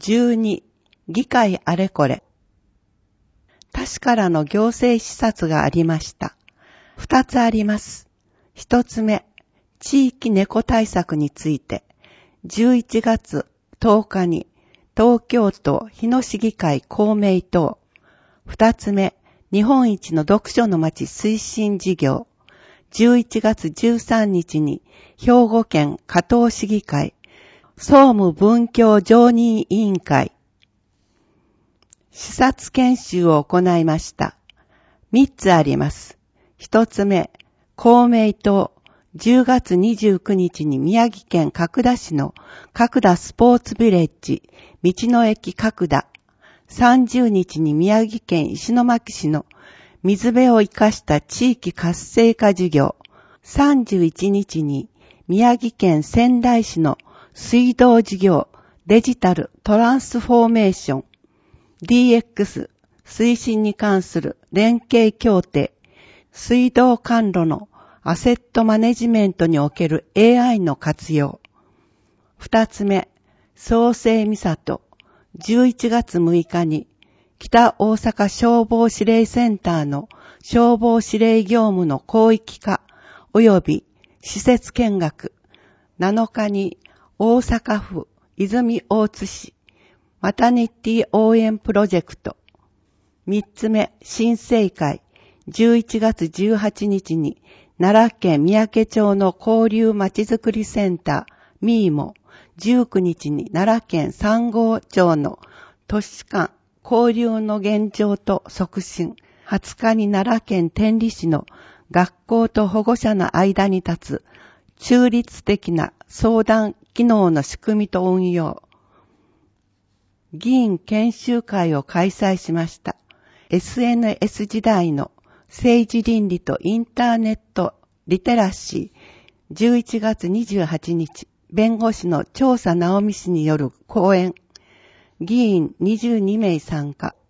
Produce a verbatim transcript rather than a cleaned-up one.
じゅうに、議会あれこれ。他市からの行政視察がありました。二つあります。一つ目、地域猫対策について、じゅういちがつとおかに東京都日野市議会公明党。二つ目、日本一の読書の街推進事業。じゅういちがつじゅうさんにちに兵庫県加東市議会総務文教常任委員会。視察研修を行いました。三つあります。一つ目、公明党じゅうがつにじゅうくにちに宮城県角田市の角田スポーツビレッジ道の駅角田。さんじゅうにちに宮城県石巻市の水辺を生かした地域活性化事業。さんじゅういちにちに宮城県仙台市の水道事業デジタルトランスフォーメーション ディーエックス 推進に関する連携協定、水道管路のアセットマネジメントにおける エーアイ の活用。二つ目、創生三郷じゅういちがつむいかに北大阪消防指令センターの消防指令業務の広域化及び施設見学。なのかに大阪府泉大津市マタニティ応援プロジェクト。三つ目、新生会じゅういちがつじゅうはちにちに奈良県三宅町の交流まちづくりセンターミーモ。じゅうくにちに奈良県三郷町の都市間交流の現状と促進。はつかに奈良県天理市の学校と保護者の間に立つ中立的な相談機能の仕組みと運用。議員研修会を開催しました。エスエヌエス 時代の政治倫理とインターネットリテラシー。じゅういちがつにじゅうはちにち、弁護士の調査直美氏による講演。議員にじゅうにめい参加。